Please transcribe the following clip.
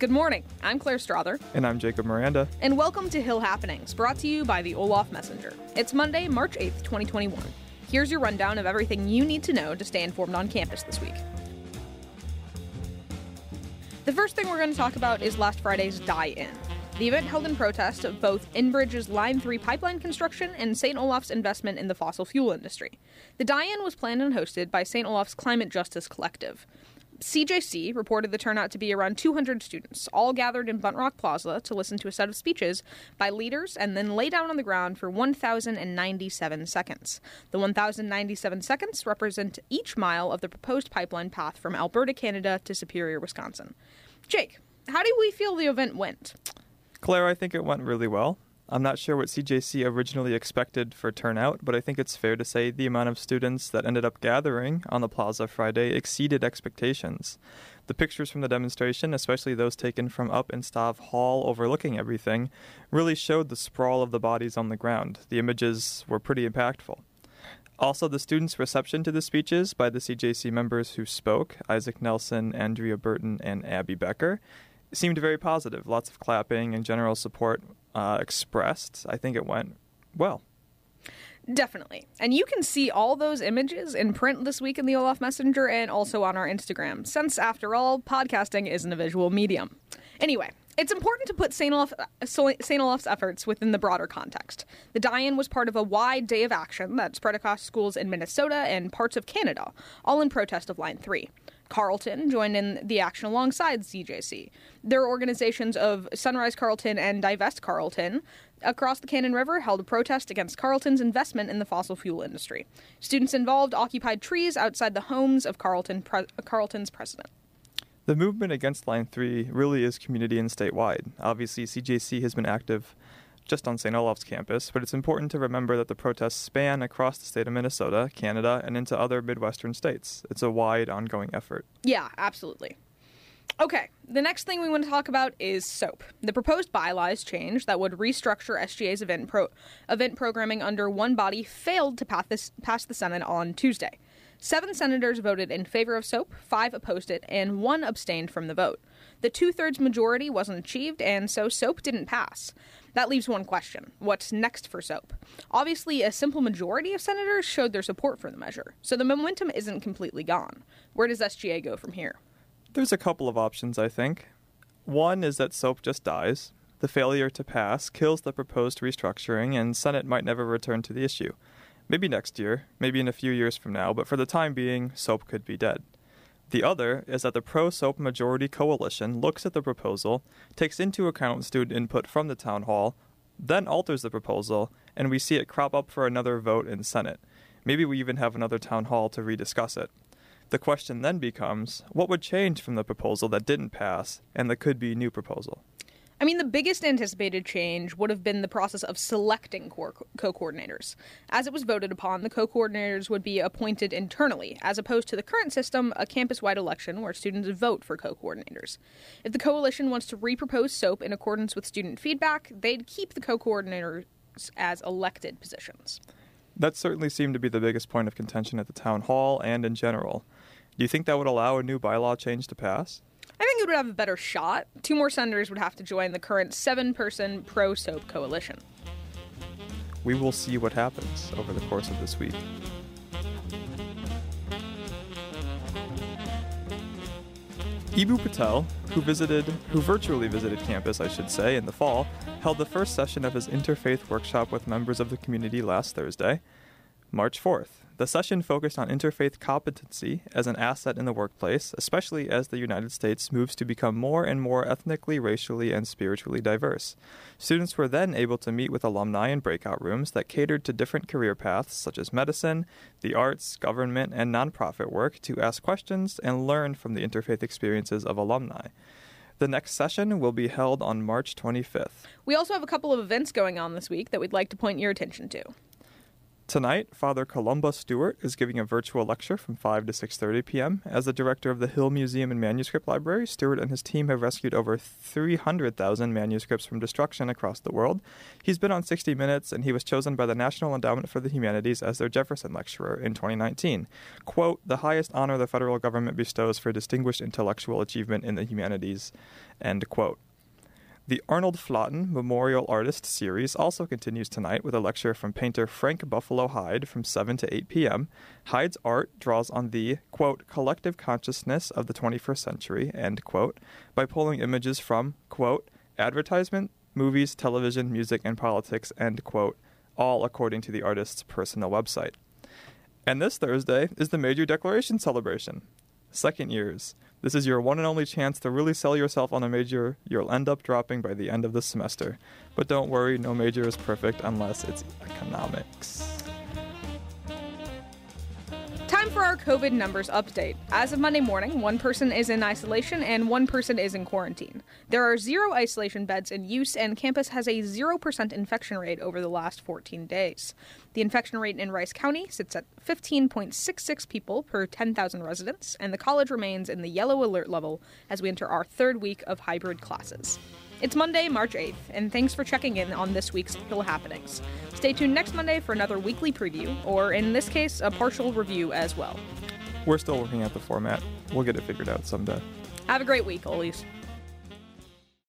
Good morning. I'm Claire Strother. And I'm Jacob Miranda. And welcome to Hill Happenings, brought to you by the Olaf Messenger. It's Monday, March 8th, 2021. Here's your rundown of everything you need to know to stay informed on campus this week. The first thing we're going to talk about is last Friday's Die-In. The event held in protest of both Enbridge's Line 3 pipeline construction and St. Olaf's investment in the fossil fuel industry. The Die-In was planned and hosted by St. Olaf's Climate Justice Collective. CJC reported the turnout to be around 200 students, all gathered in Buntrock Plaza to listen to a set of speeches by leaders and then lay down on the ground for 1,097 seconds. The 1,097 seconds represent each mile of the proposed pipeline path from Alberta, Canada to Superior, Wisconsin. Jake, how do we feel the event went? Claire, I think it went really well. I'm not sure what CJC originally expected for turnout, but I think it's fair to say the amount of students that ended up gathering on the plaza Friday exceeded expectations. The pictures from the demonstration, especially those taken from up in Stav Hall overlooking everything, really showed the sprawl of the bodies on the ground. The images were pretty impactful. Also, the students' reception to the speeches by the CJC members who spoke, Isaac Nelson, Andrea Burton, and Abby Becker, seemed very positive. Lots of clapping and general support expressed. I think it went well. Definitely. And you can see all those images in print this week in the Olaf Messenger and also on our Instagram, since, after all, podcasting isn't a visual medium. Anyway, it's important to put St. Olaf's efforts within the broader context. The Die-In was part of a wide day of action that spread across schools in Minnesota and parts of Canada, all in protest of Line 3. Carleton joined in the action alongside CJC. There are organizations of Sunrise Carleton and Divest Carleton across the Cannon River held a protest against Carleton's investment in the fossil fuel industry. Students involved occupied trees outside the homes of Carleton's president. The movement against Line 3 really is community and statewide. Obviously, CJC has been active just on St. Olaf's campus, but it's important to remember that the protests span across the state of Minnesota, Canada, and into other Midwestern states. It's a wide, ongoing effort. Yeah, absolutely. Okay, the next thing we want to talk about is SOAP. The proposed bylaws change that would restructure SGA's event programming under one body failed to pass the Senate on Tuesday. 7 senators voted in favor of SOAP, 5 opposed it, and 1 abstained from the vote. The 2/3 majority wasn't achieved, and so SOAP didn't pass. That leaves one question. What's next for SOAP? Obviously, a simple majority of senators showed their support for the measure, so the momentum isn't completely gone. Where does SGA go from here? There's a couple of options, I think. One is that SOAP just dies. The failure to pass kills the proposed restructuring, and Senate might never return to the issue. Maybe next year, maybe in a few years from now, but for the time being, SOAP could be dead. The other is that the pro-SOAP majority coalition looks at the proposal, takes into account student input from the town hall, then alters the proposal, and we see it crop up for another vote in Senate. Maybe we even have another town hall to rediscuss it. The question then becomes, what would change from the proposal that didn't pass and the could-be new proposal? I mean, the biggest anticipated change would have been the process of selecting co-coordinators. As it was voted upon, the co-coordinators would be appointed internally, as opposed to the current system, a campus-wide election where students vote for co-coordinators. If the coalition wants to repropose SOAP in accordance with student feedback, they'd keep the co-coordinators as elected positions. That certainly seemed to be the biggest point of contention at the town hall and in general. Do you think that would allow a new bylaw change to pass? I think it would have a better shot. 2 more senators would have to join the current 7-person pro-SOAP coalition. We will see what happens over the course of this week. Ibu Patel, who virtually visited campus, in the fall, held the first session of his interfaith workshop with members of the community last Thursday, March 4th. The session focused on interfaith competency as an asset in the workplace, especially as the United States moves to become more and more ethnically, racially, and spiritually diverse. Students were then able to meet with alumni in breakout rooms that catered to different career paths such as medicine, the arts, government, and nonprofit work to ask questions and learn from the interfaith experiences of alumni. The next session will be held on March 25th. We also have a couple of events going on this week that we'd like to point your attention to. Tonight, Father Columba Stewart is giving a virtual lecture from 5 to 6:30 p.m. As the director of the Hill Museum and Manuscript Library, Stewart and his team have rescued over 300,000 manuscripts from destruction across the world. He's been on 60 Minutes, and he was chosen by the National Endowment for the Humanities as their Jefferson Lecturer in 2019. Quote, the highest honor the federal government bestows for distinguished intellectual achievement in the humanities, end quote. The Arnold Flauten Memorial Artist Series also continues tonight with a lecture from painter Frank Buffalo Hyde from 7 to 8 p.m. Hyde's art draws on the, quote, collective consciousness of the 21st century, end quote, by pulling images from, quote, advertisement, movies, television, music, and politics, end quote, all according to the artist's personal website. And this Thursday is the Major Declaration Celebration. Second years. This is your one and only chance to really sell yourself on a major you'll end up dropping by the end of the semester. But don't worry, no major is perfect unless it's economics. Time for our COVID numbers update. As of Monday morning, one person is in isolation and one person is in quarantine. There are 0 isolation beds in use, and campus has a 0% infection rate over the last 14 days. The infection rate in Rice County sits at 15.66 people per 10,000 residents, and the college remains in the yellow alert level as we enter our third week of hybrid classes. It's Monday, March 8th, and thanks for checking in on this week's Hill happenings. Stay tuned next Monday for another weekly preview, or in this case, a partial review as well. We're still working out the format. We'll get it figured out someday. Have a great week, Ollies.